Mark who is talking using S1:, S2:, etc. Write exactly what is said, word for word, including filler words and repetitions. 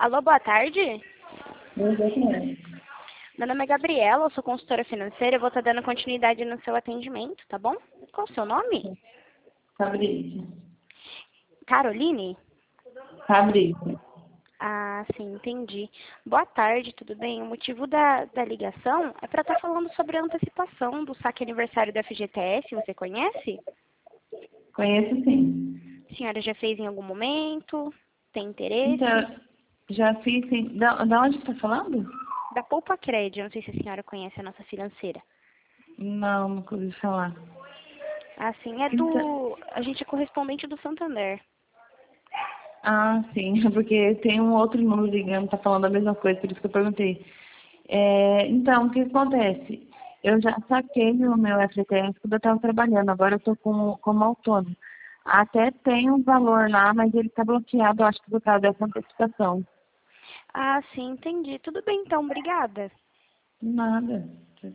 S1: Alô, boa tarde.
S2: Boa tarde.
S1: Meu nome é Gabriela, eu sou consultora financeira, eu vou estar dando continuidade no seu atendimento, tá bom? Qual o seu nome?
S2: Fabrício.
S1: Caroline?
S2: Fabrício.
S1: Ah, sim, entendi. Boa tarde, tudo bem? O motivo da, da ligação é para estar falando sobre a antecipação do saque aniversário do F G T S, você conhece?
S2: Conheço sim.
S1: A senhora já fez em algum momento? Tem interesse?
S2: Então, já fiz sim. Da, da onde você está falando?
S1: Da Poupa Crédito, não sei se a senhora conhece a nossa financeira.
S2: Não, nunca ouvi falar.
S1: Assim, é
S2: Então,
S1: do... A gente é correspondente do Santander.
S2: ah, sim, porque tem um outro número ligando, tá falando a mesma coisa, por isso que eu perguntei. É, então, o que acontece? Eu já saquei o meu F G T S quando eu estava trabalhando, agora eu estou como, como autônomo. Até tem um valor lá, mas ele está bloqueado, eu acho que por causa dessa antecipação.
S1: Ah, sim, entendi. Tudo bem, então, obrigada.
S2: Nada.